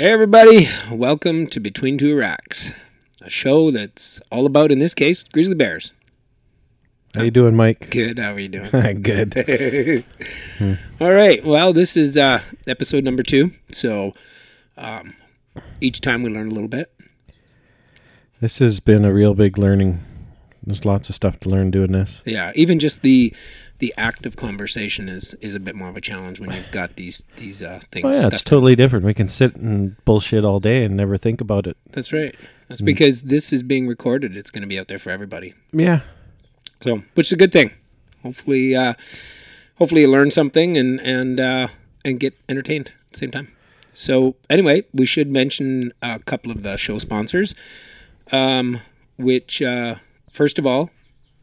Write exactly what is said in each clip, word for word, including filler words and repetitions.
Hey everybody, welcome to Between Two Racks, a show that's all about, in this case, grizzly bears. How you doing, Mike? Good, how are you doing? Good. hmm. All right, well, this is uh, episode number two, so um, each time we learn a little bit. This has been a real big learning. There's lots of stuff to learn doing this. Yeah, even just the the act of conversation is, is a bit more of a challenge when you've got these these uh, things. Oh yeah, it's totally different. We can sit and bullshit all day and never think about it. That's right. That's mm. because this is being recorded. It's going to be out there for everybody. Yeah. So, which is a good thing. Hopefully, uh, hopefully you learn something and and uh, and get entertained at the same time. So, anyway, we should mention a couple of the show sponsors, um, which uh, first of all,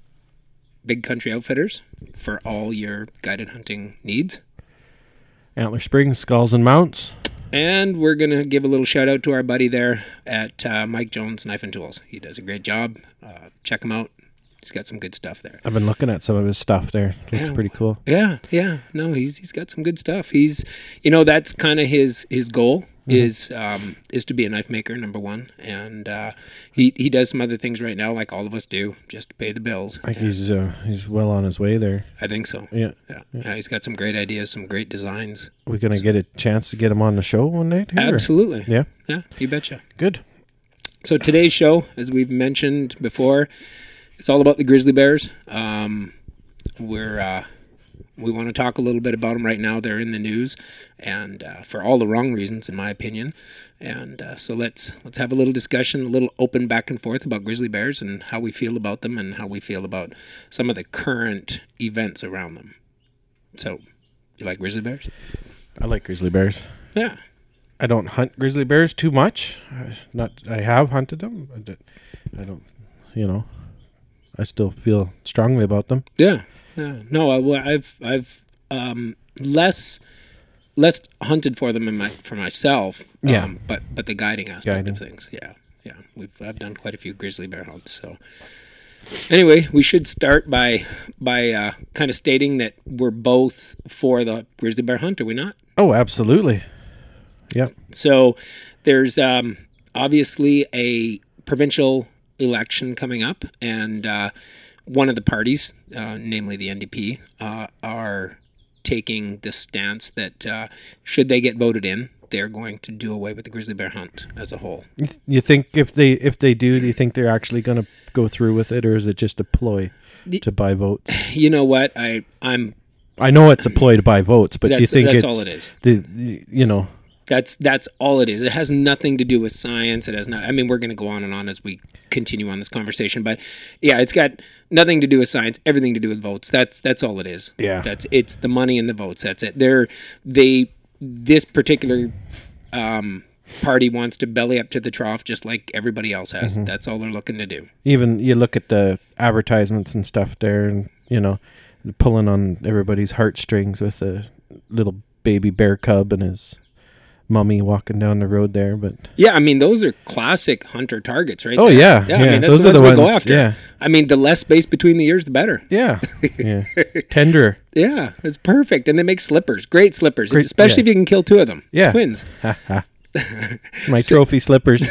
Big Country Outfitters for all your guided hunting needs. Antler Springs, Skulls and Mounts. And we're going to give a little shout out to our buddy there at uh, Mike Jones Knife and Tools. He does a great job. Uh, check him out. He's got some good stuff there. I've been looking at some of his stuff there. It looks yeah. pretty cool. Yeah, yeah. No, he's he's got some good stuff. He's, you know, that's kind of his his goal mm-hmm. is um, is to be a knife maker, number one. And uh, he he does some other things right now, like all of us do, just to pay the bills. I think he's uh, he's well on his way there. I think so. Yeah. yeah, yeah. yeah he's got some great ideas, some great designs. We're gonna so. get a chance to get him on the show one night. Here, Absolutely. Or? Yeah. Yeah. You betcha. Good. So today's show, as we've mentioned before, it's all about the grizzly bears. Um, we're uh, we want to talk a little bit about them right now. They're in the news, and uh, for all the wrong reasons, in my opinion. And uh, so let's let's have a little discussion, a little open back and forth about grizzly bears and how we feel about them and how we feel about some of the current events around them. So, you like grizzly bears? I like grizzly bears. Yeah. I don't hunt grizzly bears too much. I, not I have hunted them. But I don't, you know. I still feel strongly about them. Yeah, yeah. No, I, I've I've um, less less hunted for them in my for myself. Yeah. Um, but but the guiding aspect guiding. of things. Yeah, yeah. We've I've done quite a few grizzly bear hunts. So anyway, we should start by by uh, kind of stating that we're both for the grizzly bear hunt. Are we not? Oh, absolutely. Yep. So there's um, obviously a provincial election coming up, and uh, one of the parties, uh, namely the N D P, uh, are taking the stance that uh, should they get voted in, they're going to do away with the grizzly bear hunt as a whole. You think if they if they do, do you think they're actually going to go through with it, or is it just a ploy the, to buy votes? You know what? I I'm. I know it's a ploy to buy votes, but do you think that's it's all it is? The, the you know. That's that's all it is. It has nothing to do with science. It has not. I mean, we're going to go on and on as we continue on this conversation, but yeah, it's got nothing to do with science. Everything to do with votes. That's that's all it is. Yeah. That's it's the money and the votes. That's it. They're they this particular um, party wants to belly up to the trough just like everybody else has. Mm-hmm. That's all they're looking to do. Even you look at the advertisements and stuff there, and you know, pulling on everybody's heartstrings with a little baby bear cub and his mummy walking down the road there. But yeah, I mean, those are classic hunter targets, right? Oh there. yeah, yeah. yeah. I mean, that's those the are ones the we ones, go after. Yeah. I mean, the less space between the ears, the better. Yeah, yeah. Tenderer. Yeah, it's perfect, and they make slippers, great slippers, Great, especially yeah. if you can kill two of them. Yeah, twins. My so, trophy slippers.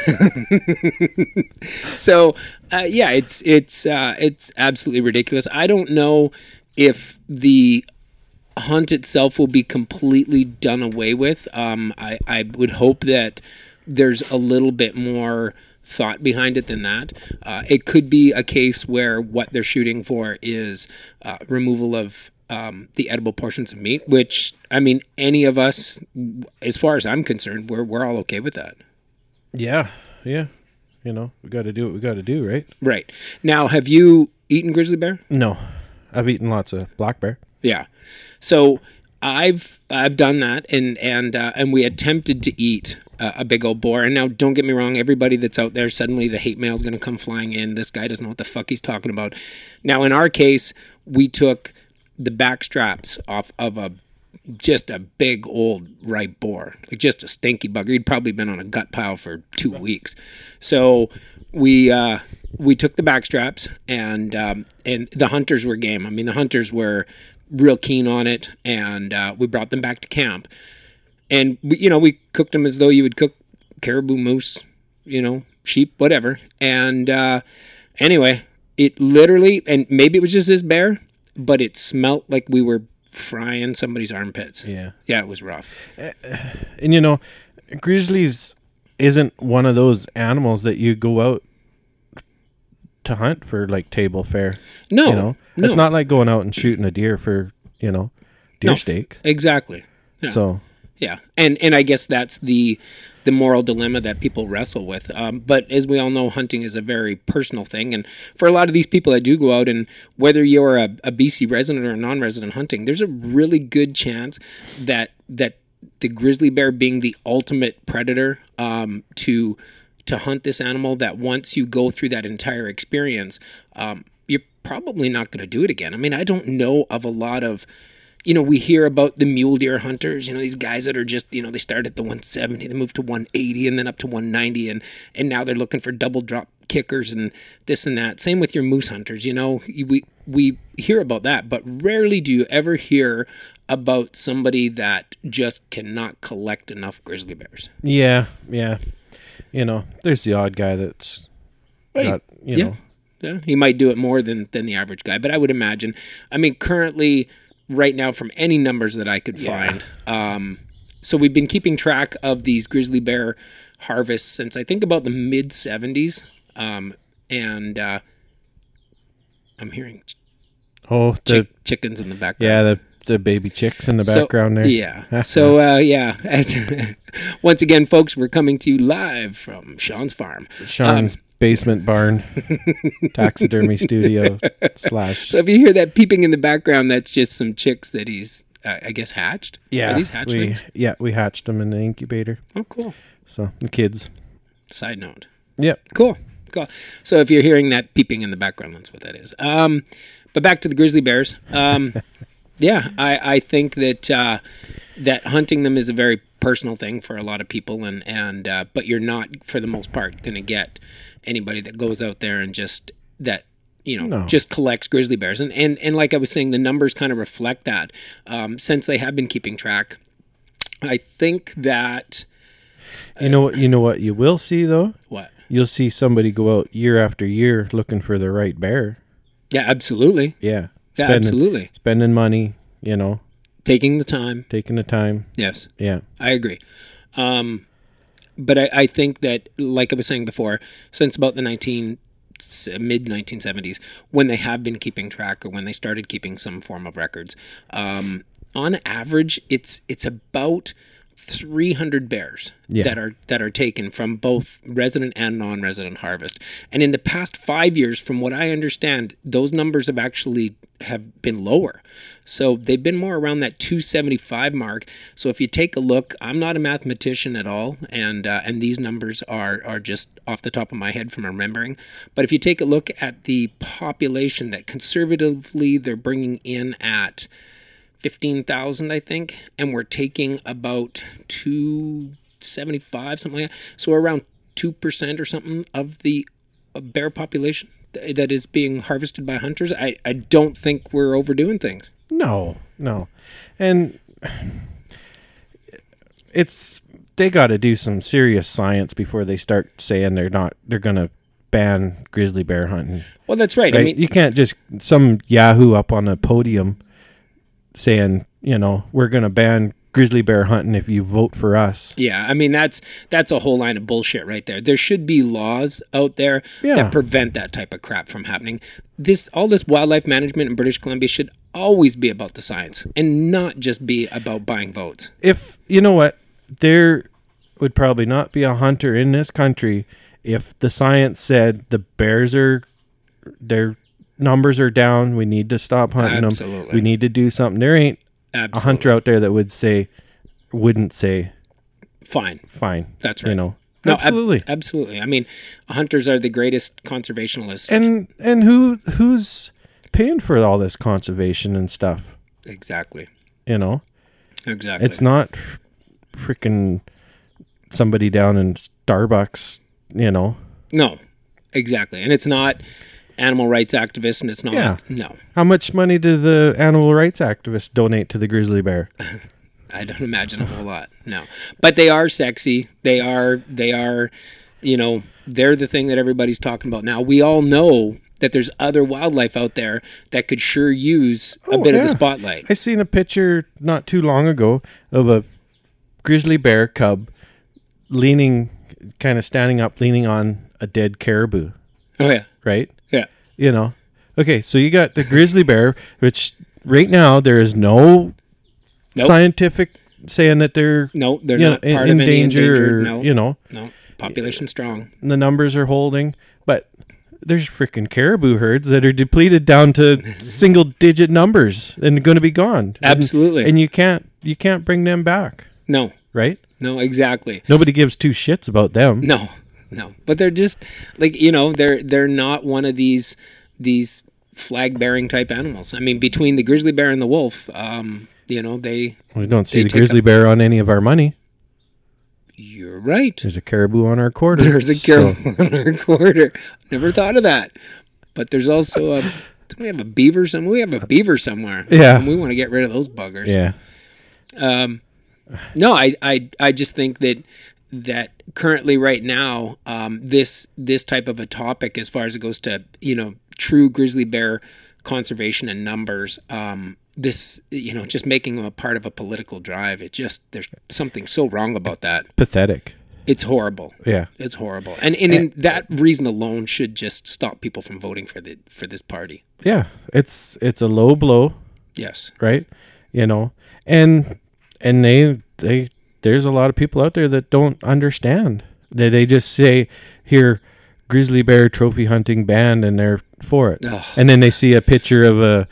so, uh, yeah, it's it's uh, it's absolutely ridiculous. I don't know if the hunt itself will be completely done away with. Um, I, I would hope that there's a little bit more thought behind it than that. Uh, it could be a case where what they're shooting for is uh, removal of um, the edible portions of meat, which, I mean, any of us, as far as I'm concerned, we're we're all okay with that. Yeah, yeah. You know, we got to do what we got to do, right? Right. Now, have you eaten grizzly bear? No. I've eaten lots of black bear. Yeah. So I've I've done that, and and uh, and we attempted to eat uh, a big old boar. And now, don't get me wrong, everybody that's out there, suddenly the hate mail is going to come flying in. This guy doesn't know what the fuck he's talking about. Now, in our case, we took the back straps off of a just a big old ripe boar, like just a stinky bugger. He'd probably been on a gut pile for two weeks. So we uh, we took the back straps, and um, and the hunters were game. I mean, the hunters were real keen on it, and uh, we brought them back to camp. And we, you know, we cooked them as though you would cook caribou, moose, you know, sheep, whatever. And uh, anyway, it literally, and maybe it was just this bear, but it smelt like we were frying somebody's armpits. Yeah. Yeah, it was rough. And, you know, grizzlies isn't one of those animals that you go out to hunt for, like, table fare. No. You know? no. It's not like going out and shooting a deer for, you know, deer No, steaks. Exactly. Yeah. So, yeah. And and I guess that's the the moral dilemma that people wrestle with. Um, but as we all know, hunting is a very personal thing. And for a lot of these people that do go out, and whether you're a, a B C resident or a non-resident hunting, there's a really good chance that that the grizzly bear being the ultimate predator um, to to hunt this animal, that once you go through that entire experience, um, you're probably not going to do it again. I mean, I don't know of a lot of, you know, we hear about the mule deer hunters, you know, these guys that are just, you know, they start at the one seventy, they move to one eighty and then up to one ninety. And, and now they're looking for double drop kickers and this and that. Same with your moose hunters, you know, we, we hear about that, but rarely do you ever hear about somebody that just cannot collect enough grizzly bears. yeah, yeah. You know, there's the odd guy that's Right. got, you yeah. know. Yeah. He might do it more than, than the average guy, but I would imagine, I mean, currently right now from any numbers that I could Yeah. find. Um, so we've been keeping track of these grizzly bear harvests since I think about the mid seventies. Um, and, uh, I'm hearing ch- Oh, the, chick- chickens in the background. yeah, the, the baby chicks in the So- background there. Yeah. So, uh, yeah, as once again, folks, we're coming to you live from Sean's farm. Sean's basement barn, taxidermy studio slash. So if you hear that peeping in the background, that's just some chicks that he's, uh, I guess, hatched. Yeah, Are these we, hatchlings? yeah, we hatched them in the incubator. Oh, cool. So the kids. Side note. Yep. Cool. Cool. So if you're hearing that peeping in the background, that's what that is. Um, but back to the grizzly bears. Um, yeah, I, I think that uh, that hunting them is a very personal thing for a lot of people, and and uh, but you're not, for the most part, going to get anybody that goes out there and just that you know No. just collects grizzly bears. And and and like I was saying, the numbers kind of reflect that. Um, since they have been keeping track, I think that You know what? You know what you will see though. what. You'll see somebody go out year after year looking for the right bear. Yeah, absolutely. Yeah. Yeah, Spending, absolutely. Spending money. You know, Taking the time. taking the time. Yes. Yeah. I agree. Um, but I, I think that, like I was saying before, since about the nineteen mid nineteen seventies, when they have been keeping track or when they started keeping some form of records, um, on average, it's it's about three hundred bears Yeah. that are that are taken from both resident and non-resident harvest. And in the past five years, from what I understand, those numbers have actually have been lower. So they've been more around that two seventy-five mark. So if you take a look, I'm not a mathematician at all, and uh, and these numbers are are just off the top of my head from remembering. But if you take a look at the population that conservatively they're bringing in at fifteen thousand, I think, and we're taking about two seventy-five, something like that. So around two percent or something of the uh, bear population th- that is being harvested by hunters. I, I don't think we're overdoing things. No, no. And it's they got to do some serious science before they start saying they're not they're going to ban grizzly bear hunting. Well, that's right. Right? I mean, You can't just some yahoo up on a podium saying, you know, we're going to ban grizzly bear hunting if you vote for us. yeah, I mean, that's that's a whole line of bullshit right there. There should be laws out there Yeah. that prevent that type of crap from happening. This all this wildlife management in British Columbia should always be about the science and not just be about buying votes. If you know what, there would probably not be a hunter in this country if the science said the bears are their numbers are down, we need to stop hunting Absolutely. them. We need to do something. There ain't Absolutely. a hunter out there that would say wouldn't say Fine. fine. That's right. You know. No, ab- Absolutely. absolutely. I mean, hunters are the greatest conservationists. and and who who's paying for all this conservation and stuff? exactly. You know. Exactly. It's not freaking somebody down in Starbucks, you know. No, exactly. And it's not animal rights activists, and it's not. Yeah. No. How much money do the animal rights activists donate to the grizzly bear? I don't imagine a whole lot. No, but they are sexy. They are. They are. You know, they're the thing that everybody's talking about now. We all know that there's other wildlife out there that could sure use a Oh, bit yeah. of the spotlight. I seen a picture not too long ago of a grizzly bear cub leaning, kind of standing up, leaning on a dead caribou, Oh yeah, right? yeah. You know, okay, so you got the grizzly bear, which right now there is no Nope. scientific saying that they're No, they're you know, not in, part in of any danger, endangered. or, No, you know, no. Population strong. the numbers are holding, but there's freaking caribou herds that are depleted down to single digit numbers and going to be gone. Absolutely. And, and you can't you can't bring them back, No, right? no, exactly. Nobody gives two shits about them. No, no. But they're just like, you know, they're they're not one of these these flag bearing type animals. I mean, between the grizzly bear and the wolf, um, you know, they. We don't see They the take grizzly bear on any of our money. You're right. There's a caribou on our quarter. There's a so- caribou on our quarter. Never thought of that. But there's also a. Do we have a beaver somewhere? We have a beaver somewhere. Yeah. And we want to get rid of those buggers. Yeah. Um, no, I, I, I just think that that currently, right now, um, this this type of a topic, as far as it goes to, you know, true grizzly bear conservation and numbers, um, this, you know, just making them a part of a political drive. It just, there's something so wrong about that. Pathetic. It's horrible. Yeah. It's horrible, and and in that reason alone should just stop people from voting for the for this party. Yeah. It's it's a low blow, Yes. right? You know, and and they they there's a lot of people out there that don't understand. They they just say, here, grizzly bear trophy hunting banned, and they're for it. Ugh. And then they see a picture of a,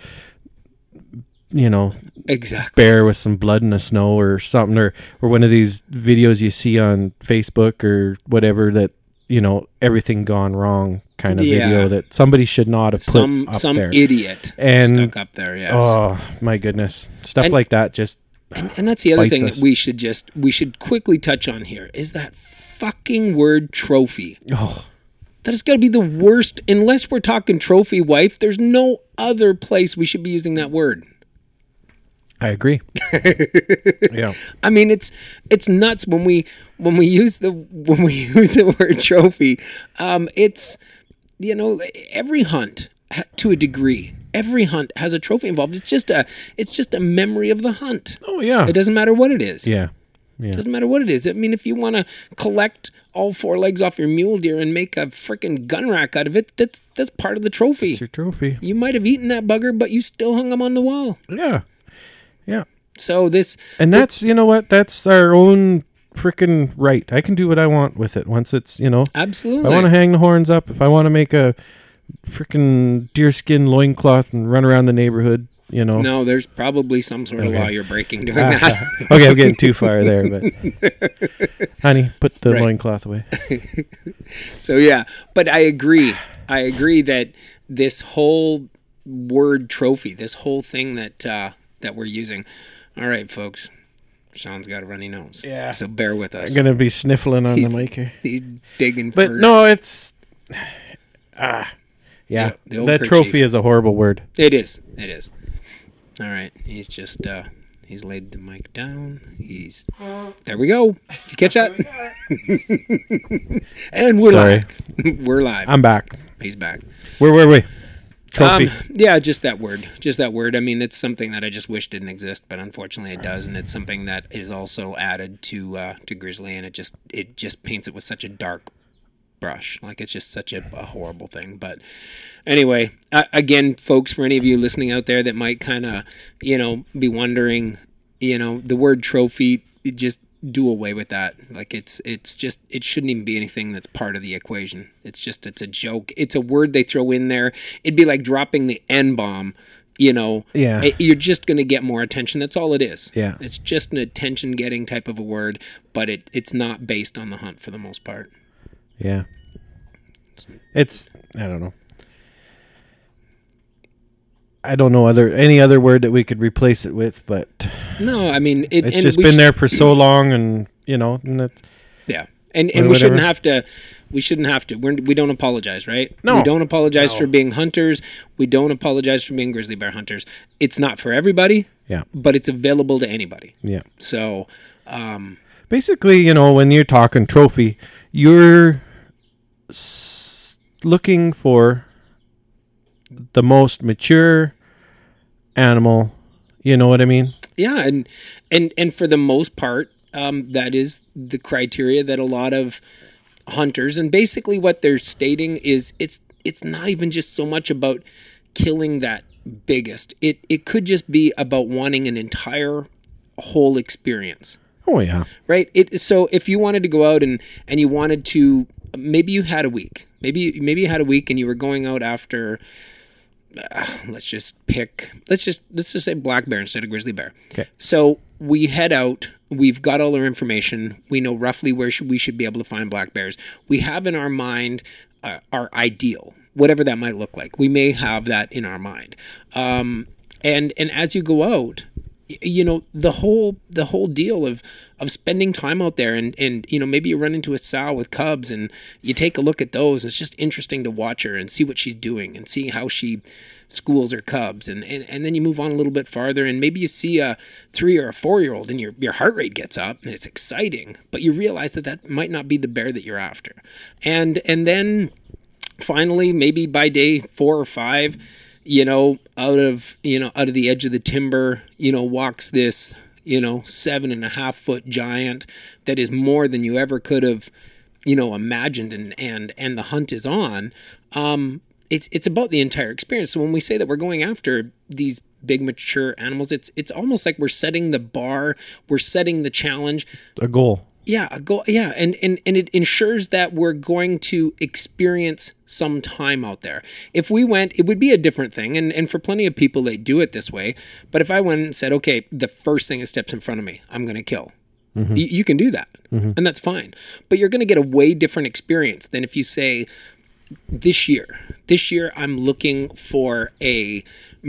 you know, Exactly. bear with some blood in the snow or something, or or one of these videos you see on Facebook or whatever that, you know, everything gone wrong kind of Yeah. video that somebody should not have put Some up some there. idiot And- stuck up there. Yes. Oh my goodness, stuff And- like that just And, and that's the other bites thing us. that we should just we should quickly touch on here is that fucking word trophy. oh That has got to be the worst. Unless we're talking trophy wife, there's no other place we should be using that word. I agree. Yeah. I mean, it's it's nuts when we when we use the when we use the word trophy. Um, it's, you know, every hunt ha- to a degree. Every hunt has a trophy involved. It's just a it's just a memory of the hunt. Oh yeah. It doesn't matter what it is. Yeah. Yeah. Doesn't matter what it is. I mean, if you want to collect all four legs off your mule deer and make a freaking gun rack out of it, that's that's part of the trophy. It's your trophy. You might have eaten that bugger, but you still hung him on the wall. Yeah. Yeah. So this, And that's, you know what? That's our own freaking right. I can do what I want with it once it's, you know, if absolutely. I want to hang the horns up, if I want to make a freaking deerskin loincloth and run around the neighborhood, you know. No, there's probably some sort of Okay. law you're breaking doing Ah, that. okay, I'm getting too far there, but honey, put the Right. loincloth away. So yeah, but I agree. I agree that this whole word trophy, this whole thing that uh, that we're using. All right, folks. Sean's got a runny nose. Yeah. So bear with us. I'm gonna be sniffling on He's- the mic here. He's digging But for no, it's ah yeah. Yeah, the old that kerchief. trophy is a horrible word. It is. It is. All right. He's just uh he's laid the mic down. He's there we go. Did you catch that? And we're Sorry. live. We're live. I'm back. He's back. Where were we? Trophy. Um, yeah, just that word. Just that word. I mean, it's something that I just wish didn't exist, but unfortunately it does, and it's something that is also added to uh, to grizzly, and it just it just paints it with such a dark brush. Like it's just such a, a horrible thing. But anyway, uh, again, folks, for any of you listening out there that might kind of, you know, be wondering, you know, the word trophy, it just do away with that. Like it's it's just it shouldn't even be anything that's part of the equation. It's just it's a joke. It's a word they throw in there. It'd be like dropping the N bomb. You know, Yeah. It- you're just going to get more attention. That's all it is. Yeah. It's just an attention getting type of a word, but it it's not based on the hunt for the most part. Yeah. It's I don't know. I don't know other any other word that we could replace it with, but No, I mean it, it's and just we been sh- there for so long, and you know, and that's, Yeah, And and Or we shouldn't whatever. have to. We shouldn't have to. We're, we don't apologize, right? No. We don't apologize No. for being hunters. We don't apologize for being grizzly bear hunters. It's not for everybody, Yeah. but it's available to anybody. Yeah. So, um, Basically, you know, when you're talking trophy, you're s- looking for the most mature animal. You know what I mean? yeah, and and and for the most part, um, that is the criteria that a lot of hunters, and basically what they're stating is it's it's not even just so much about killing that biggest. It it could just be about wanting an entire whole experience. Oh yeah. Right? It so if you wanted to go out and and you wanted to, maybe you had a week. Maybe maybe you had a week and you were going out after uh, let's just pick let's just let's just say black bear instead of grizzly bear. Okay. So we head out, we've got all our information, we know roughly where should, we should be able to find black bears. We have in our mind uh, our ideal, whatever that might look like. We may have that in our mind. Um, and and as you go out, you know, the whole the whole deal of of spending time out there, and and you know, maybe you run into a sow with cubs and you take a look at those. It's just interesting to watch her and see what she's doing and see how she schools her cubs, and, and and then you move on a little bit farther and maybe you see a three or a four year old and your your heart rate gets up and it's exciting, but you realize that that might not be the bear that you're after. And and then finally, maybe by day four or five, you know, out of, you know, out of the edge of the timber, you know, walks this, you know, seven and a half foot giant that is more than you ever could have, you know, imagined, and, and, and the hunt is on. Um, it's, it's about the entire experience. So when we say that we're going after these big mature animals, it's, it's almost like we're setting the bar, we're setting the challenge. A goal. Yeah, a go. Yeah, and, and and it ensures that we're going to experience some time out there. If we went, it would be a different thing, and, and for plenty of people, they do it this way. But if I went and said, okay, the first thing that steps in front of me, I'm going to kill. Mm-hmm. Y- you can do that, mm-hmm. and that's fine. But you're going to get a way different experience than if you say, this year, this year I'm looking for a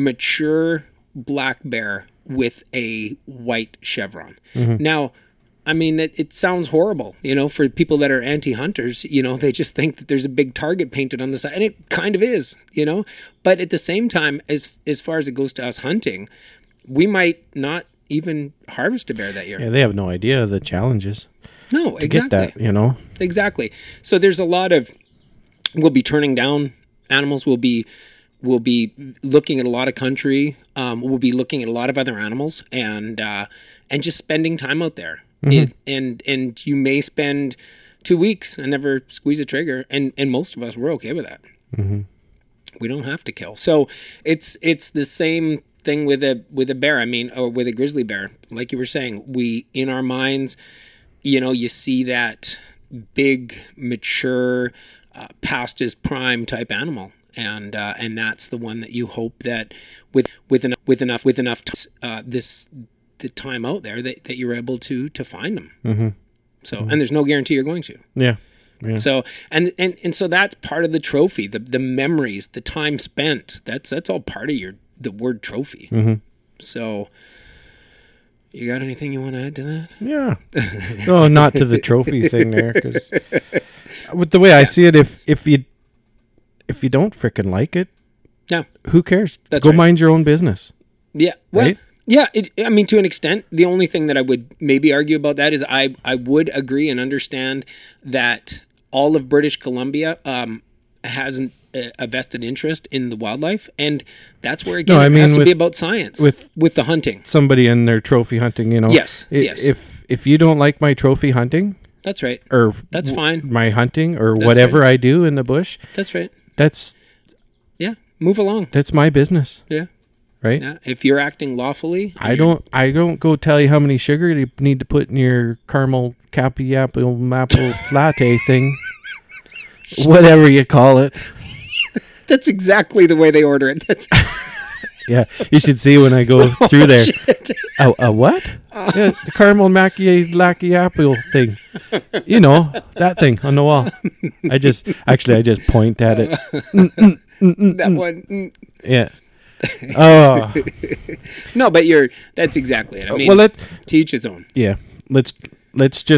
mature black bear with a white chevron. Mm-hmm. Now, I mean, it, it sounds horrible, you know, for people that are anti-hunters. You know, they just think that there's a big target painted on the side, and it kind of is, you know. But at the same time, as as far as it goes to us hunting, we might not even harvest a bear that year. Yeah, they have no idea the challenges. No, to exactly. Get that, you know. Exactly. So there's a lot of, we'll be turning down animals. We'll be we'll be looking at a lot of country. Um, we'll be looking at a lot of other animals, and uh, and just spending time out there. Mm-hmm. It, and and you may spend two weeks and never squeeze a trigger, and, and most of us, we're okay with that. Mm-hmm. We don't have to kill. So it's it's the same thing with a with a bear. I mean, or with a grizzly bear. Like you were saying, we in our minds, you know, you see that big, mature, uh, past his prime type animal, and uh, and that's the one that you hope that with with enough with enough with enough t- uh, this. the time out there that, that you're able to to find them. Mm-hmm. So mm-hmm. and there's no guarantee you're going to. Yeah. yeah. So and, and and so that's part of the trophy, the the memories, the time spent. That's that's all part of your the word trophy. Mm-hmm. So you got anything you want to add to that? Yeah. No, not to the trophy thing there, because with the way I see it, if if you if you don't frickin' like it, yeah, who cares? That's Go right. mind your own business. Yeah. Well, right? Yeah, it, I mean, to an extent, the only thing that I would maybe argue about that is I, I would agree and understand that all of British Columbia um, has an, a vested interest in the wildlife, and that's where, again, no, I it mean, has to with, be about science with, with the hunting. Somebody in their trophy hunting, you know. Yes, if, yes. If, if you don't like my trophy hunting. That's right. Or that's w- fine. My hunting or that's whatever right. I do in the bush. That's right. That's. Yeah, move along. That's my business. Yeah. Right. Yeah. If you're acting lawfully, I don't. I don't go tell you how many sugar you need to put in your caramel cappy apple maple latte thing, whatever you call it. That's exactly the way they order it. That's yeah. You should see when I go through there. A, a what? Uh, yeah, the caramel macchiato latte apple thing. You know that thing on the wall. I just actually I just point at it. Mm, mm, mm, mm, that mm. one. Mm. Yeah. Oh no, but you're that's exactly it. I mean, well, let to each his own. Yeah, let's let's just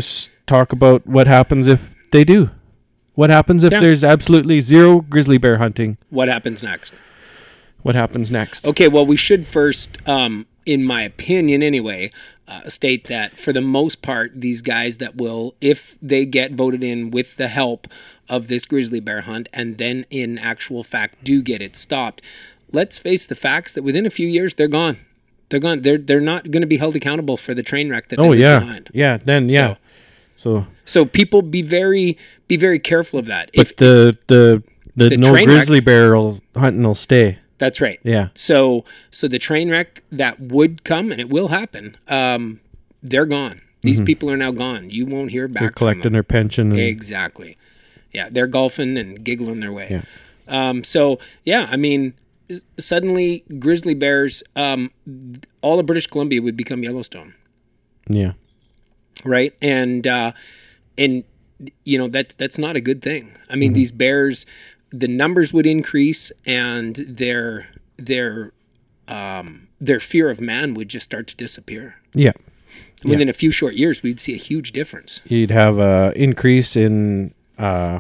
talk about what happens if they do. What happens if Yeah. there's absolutely zero grizzly bear hunting? What happens next? What happens next? Okay, well, we should first, um, in my opinion anyway, uh, state that for the most part, these guys that will, if they get voted in with the help of this grizzly bear hunt and then in actual fact do get it stopped, let's face the facts that within a few years, they're gone. They're gone. They're they're not going to be held accountable for the train wreck that they Oh leave yeah, behind. yeah. Then So- yeah. So, So people be very be very careful of that. but If the the the, The no train wreck- grizzly bear will, hunting will stay. that's right. Yeah. So so the train wreck that would come and it will happen. Um, they're gone. These people are now gone. You won't hear back They're from collecting them. their pension. And, Exactly. Yeah, they're golfing and giggling their way. Yeah. Um, so yeah, I mean, s- suddenly grizzly bears, um, all of British Columbia would become Yellowstone, yeah. right? And uh, and you know that that's not a good thing. I mean, these bears, the numbers would increase, and their their um, their fear of man would just start to disappear. Yeah. Within a few short years, we'd see a huge difference. You'd have a increase in uh,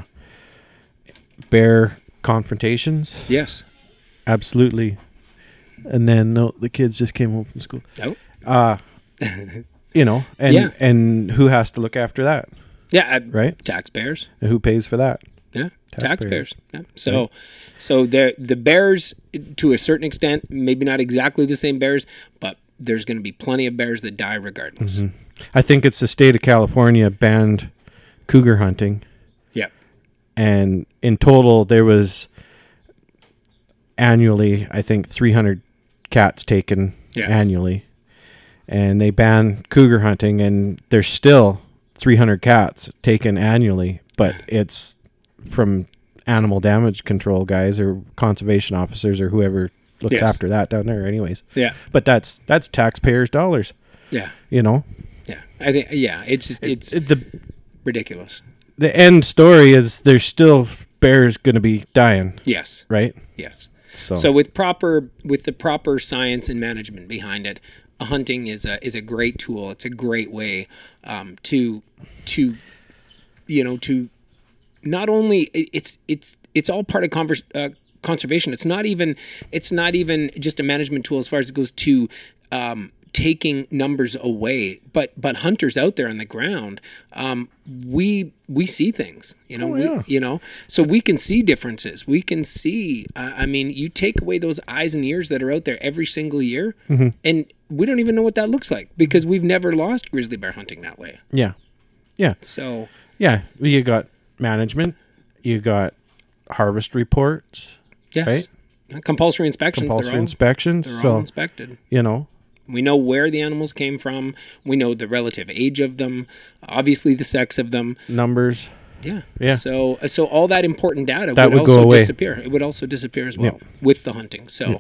bear confrontations. Yes. Absolutely. And then no, the kids just came home from school. Oh. Uh you know, and Yeah. and who has to look after that, Yeah. uh, right? Taxpayers. And who pays for that? Yeah, Taxpayers. taxpayers. Yeah. So, so the the bears, to a certain extent, maybe not exactly the same bears, but there's going to be plenty of bears that die regardless. Mm-hmm. I think it's the state of California banned cougar hunting, Yeah. and in total there was annually, I think, three hundred cats taken Yeah. annually, and they banned cougar hunting, and there's still three hundred cats taken annually, but it's from animal damage control guys or conservation officers or whoever looks Yes. after that down there anyways. Yeah. But that's that's taxpayers' dollars, Yeah. you know. Yeah. I think. Yeah. It's just it's It- the ridiculous. the end story is there's still bears going to be dying, Yes. right? Yes. So, So with proper with the proper science and management behind it, hunting is a is a great tool. It's a great way um, to to you know to not only it- it's it's it's all part of convers, uh, conservation. It's not even it's not even just a management tool as far as it goes to um, taking numbers away. But but hunters out there on the ground, um, we we see things. You know, Oh, we, yeah. you know, so we can see differences. We can see. Uh, I mean, you take away those eyes and ears that are out there every single year, Mm-hmm. and we don't even know what that looks like because we've never lost grizzly bear hunting that way. yeah. Yeah. So Yeah, you got management, you got harvest reports, yes, compulsory inspections. compulsory they're all, inspections. they're all So, inspected. you know, We know where the animals came from. We know the relative age of them. Obviously, the sex of them. numbers. Yeah. Yeah. So, so all that important data That would, would go also away. disappear. It would also disappear as well with the hunting. So,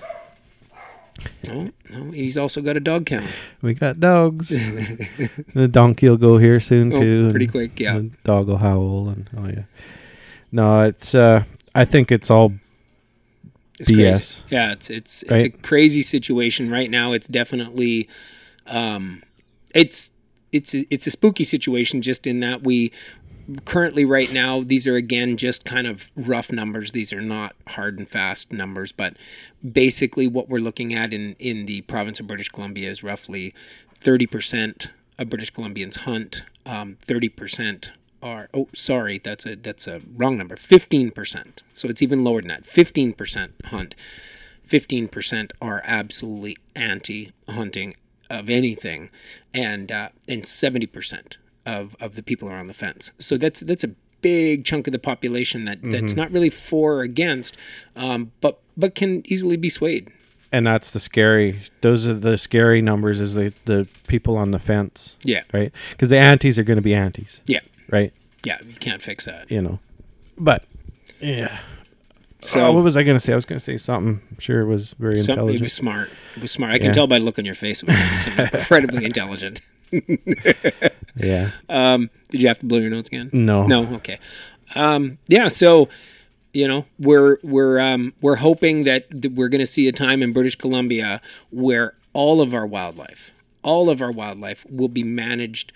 no, no, he's also got a dog kennel. We got dogs. The donkey will go here soon Oh, too. pretty and quick, yeah. The dog will howl and oh yeah. No, it's uh I think it's all It's B S. crazy. Yeah, it's it's it's Right? a crazy situation right now. It's definitely, um, it's it's a, it's a spooky situation just in that we currently right now these are again just kind of rough numbers. These are not hard and fast numbers, but basically what we're looking at in in the province of British Columbia is roughly thirty percent of British Columbians hunt. Um, thirty percent are oh sorry that's a that's a wrong number. Fifteen percent. So it's even lower than that. Fifteen percent hunt. Fifteen percent are absolutely anti-hunting of anything, and uh, and seventy percent of of the people are on the fence. So that's that's a big chunk of the population that that's not really for or against, um, but but can easily be swayed. and that's the scary those are the scary numbers is the the people on the fence, Yeah, right? Because the antis are going to be antis, yeah, right? yeah. You can't fix that. You know. But yeah. So So what was I going to say? I was going to say something. I'm sure it was very so intelligent. it was smart. It was smart. I can Yeah. tell by the look on your face. It was something incredibly intelligent. Yeah. Um, did you have to blow your nose again? No. No. Okay. Um, yeah. So, you know, we're we're um, we're hoping that, that we're going to see a time in British Columbia where all of our wildlife, all of our wildlife, will be managed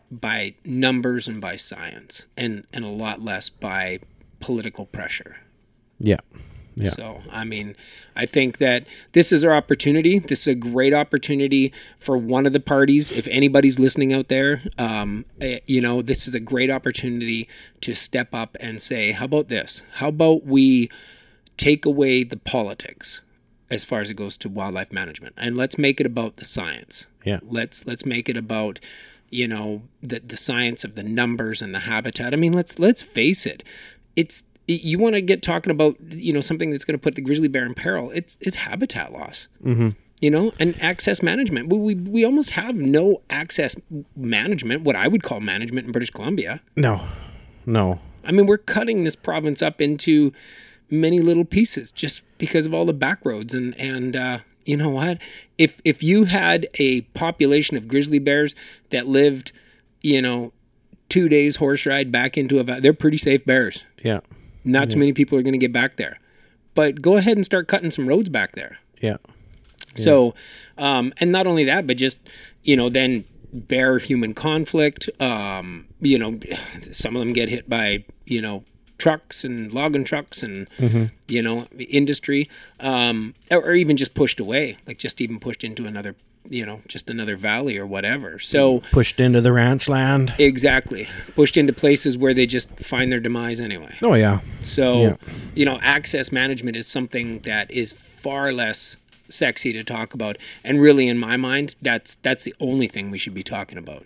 by numbers and by science, and and a lot less by political pressure. Yeah. Yeah. So, I mean, I think that this is our opportunity. This is a great opportunity for one of the parties. If anybody's listening out there, um, eh, you know, this is a great opportunity to step up and say, how about this? How about we take away the politics as far as it goes to wildlife management, and let's make it about the science. Yeah. Let's let's make it about, you know, the the science of the numbers and the habitat. I mean, let's let's face it. It's You want to get talking about, you know, something that's going to put the grizzly bear in peril. It's it's habitat loss, Mm-hmm. you know, and access management. We, we we almost have no access management, what I would call management in British Columbia. No. No. I mean, we're cutting this province up into many little pieces just because of all the back roads. And, and uh, you know what? If, if you had a population of grizzly bears that lived, you know, two days horse ride back into a, they're pretty safe bears. Yeah. Not too many people are going to get back there, but go ahead and start cutting some roads back there. Yeah. So, um, and not only that, but just, you know, then bear human conflict. Um, you know, some of them get hit by, you know, trucks and logging trucks and, Mm-hmm. you know, industry, um, or, or even just pushed away, like just even pushed into another, you know, just another valley or whatever. So Pushed into the ranch land. exactly, pushed into places where they just find their demise anyway. Oh, yeah. So, Yeah. you know, access management is something that is far less sexy to talk about. And really, in my mind, that's that's the only thing we should be talking about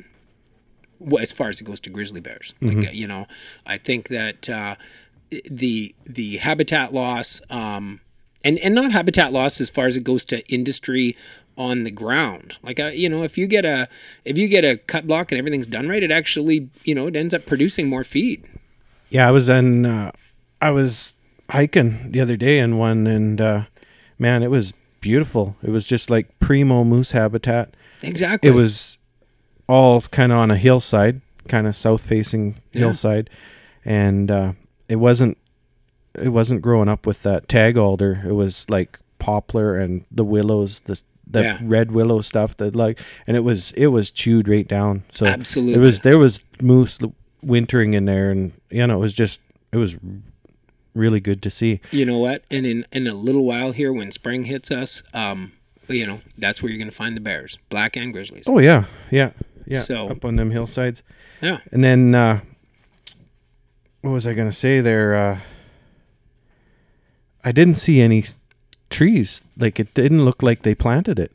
wh- as far as it goes to grizzly bears. Like, uh, you know, I think that uh, the the habitat loss, um, and, and not habitat loss as far as it goes to industry on the ground. Like, uh, you know, if you get a if you get a cut block and everything's done right, it actually, you know, it ends up producing more feed. Yeah, I was in, uh, I was hiking the other day in one, and uh, man, it was beautiful. It was just like primo moose habitat. Exactly. It was all kind of on a hillside, kind of south facing Yeah. hillside, and uh, it wasn't it wasn't growing up with that tag alder. It was like poplar and the willows, the the Yeah. red willow stuff that like, and it was it was chewed right down. So Absolutely. it was there was moose wintering in there, and you know it was just it was really good to see. You know what? And in, in a little while here, when spring hits us, um, you know, that's where you're going to find the bears, black and grizzlies. Oh yeah, yeah, yeah. So- up on them hillsides. Yeah. And then uh, what was I gonna say there? Uh, I didn't see any s- trees. Like it didn't look like they planted it.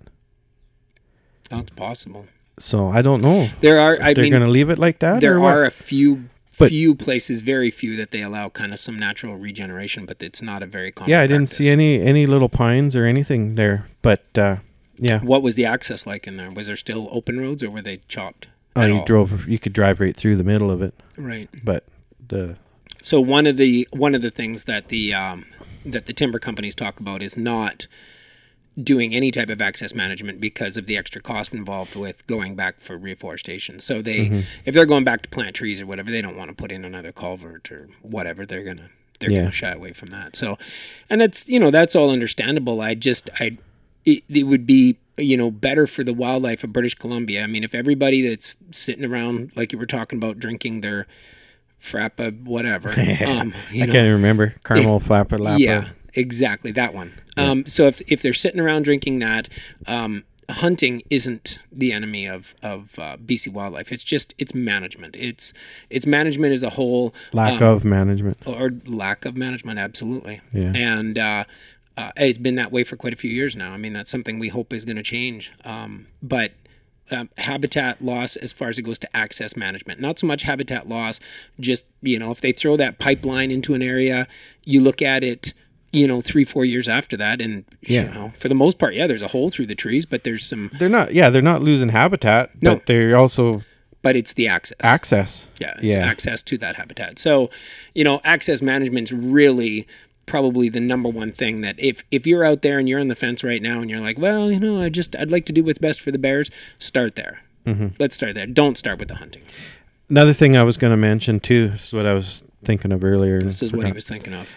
Oh, it's possible. So I don't know. There are, I They're mean, gonna leave it like that. there or what? are a few, But- few places, very few, that they allow kind of some natural regeneration, but it's not a very common Yeah, I didn't practice. see any any little pines or anything there. But uh, yeah, What was the access like in there? Was there still open roads, or were they chopped? oh, at you all? drove. You could drive right through the middle of it. Right. But the So one of the one of the things that the um, that the timber companies talk about is not doing any type of access management because of the extra cost involved with going back for reforestation. So they, Mm-hmm. if they're going back to plant trees or whatever, they don't want to put in another culvert or whatever. They're gonna they're Yeah. gonna shy away from that. So, and that's you know that's all understandable. I just I it, it would be you know better for the wildlife of British Columbia. I mean, if everybody that's sitting around like you were talking about drinking their frappa whatever, um, you I know, can't remember caramel flapper lapper. yeah, exactly that one. Um, so if if they're sitting around drinking that, um, hunting isn't the enemy of of uh, B C wildlife. It's just it's management. It's it's management as a whole. Lack um, of management. or lack of management. Absolutely. Yeah. And uh, uh, it's been that way for quite a few years now. I mean, that's something we hope is going to change. Um, but um, habitat loss as far as it goes to access management, not so much habitat loss, just, you know, if they throw that pipeline into an area, you look at it, you know, three, four years after that. And, Yeah. you know, for the most part, yeah, there's a hole through the trees, but there's some, They're not. Yeah, they're not losing habitat, No. but they're also but it's the access. access. Yeah, it's Yeah. access to that habitat. So, you know, access management's really probably the number one thing that if if you're out there and you're on the fence right now and you're like, well, you know, I just I'd like to do what's best for the bears, start there. Mm-hmm. Let's start there. Don't start with the hunting. Another thing I was going to mention too. This is what I was thinking of earlier. This is what he was thinking of.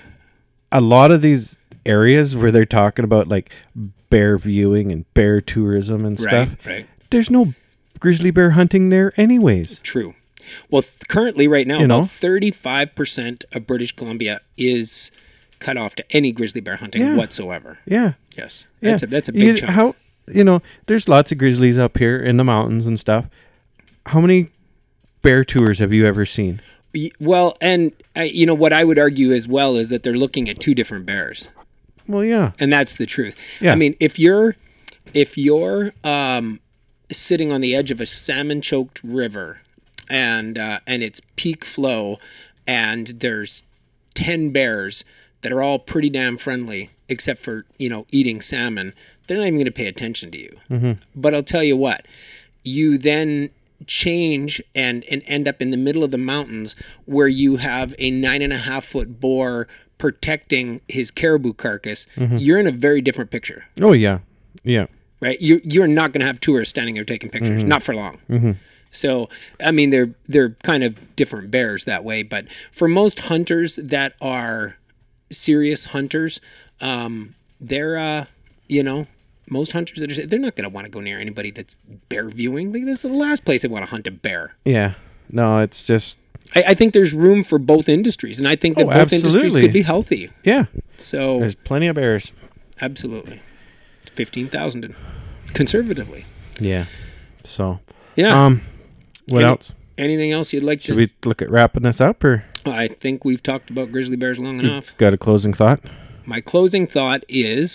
A lot of these areas where they're talking about like bear viewing and bear tourism and stuff. Right, right. There's no grizzly bear hunting there anyways. True. Well, th- currently, right now, You know? about thirty-five percent of British Columbia is cut off to any grizzly bear hunting Yeah. whatsoever. Yeah. Yes. Yeah. That's a, that's a big you, chunk. How, you know, there's lots of grizzlies up here in the mountains and stuff. How many bear tours have you ever seen? Y- Well, and, uh, you know, what I would argue as well is that they're looking at two different bears. Well, yeah. And that's the truth. Yeah. I mean, if you're if you're um, sitting on the edge of a salmon-choked river and uh, and it's peak flow and there's ten bears that are all pretty damn friendly except for, you know, eating salmon, they're not even going to pay attention to you. Mm-hmm. But I'll tell you what, you then change and, and end up in the middle of the mountains where you have a nine and a half foot boar protecting his caribou carcass. Mm-hmm. You're in a very different picture, Oh, yeah. Yeah. right? You you're not going to have tourists standing there taking pictures, not for long. Mm-hmm. So, I mean, they're they're kind of different bears that way. But for most hunters that are serious hunters, um, they're uh, you know, most hunters that are they're not going to want to go near anybody that's bear viewing. Like, this is the last place they want to hunt a bear. Yeah. No, it's just, I, I think there's room for both industries, and I think that Oh, both industries absolutely. could be healthy. yeah. So, There's plenty of bears. absolutely, fifteen thousand conservatively. Yeah. So, Yeah. um, what Any- else? Anything else you'd like Should to? we look at wrapping this up, or I think we've talked about grizzly bears long enough. got a closing thought? My closing thought is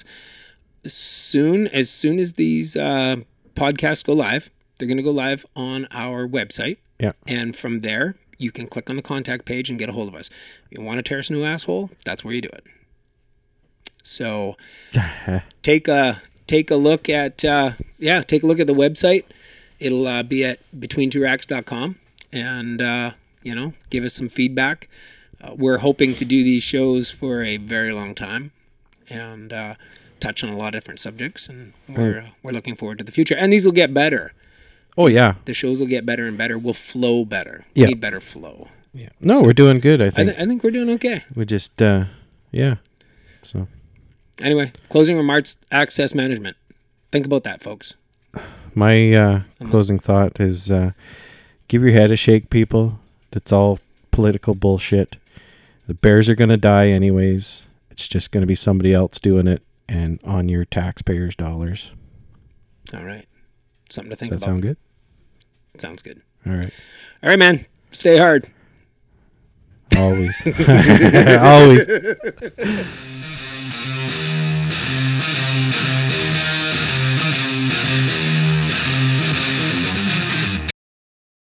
soon as soon as these uh, podcasts go live, they're going to go live on our website. Yeah. And from there, you can click on the contact page and get a hold of us. If you want to tear us a new asshole, that's where you do it. So take a take a look at uh, yeah, take a look at the website. It'll uh, be at between two racks dot com, and uh, you know, give us some feedback. Uh, we're hoping to do these shows for a very long time, and uh, touch on a lot of different subjects. And we're uh, we're looking forward to the future. And these will get better. Oh, yeah. The shows will get better and better. We'll flow better. We Yeah. need better flow. Yeah. No, we're doing good, I I, think. th- I think we're doing okay. we just, uh, yeah. So, Anyway, closing remarks, access management. Think about that, folks. my uh, closing thought is uh, give your head a shake, people. That's all political bullshit. The bears are going to die anyways. It's just going to be somebody else doing it and on your taxpayers' dollars. All right. Something to think Does that about. sound good? Sounds good. All right. All right, man. Stay hard. Always. Always.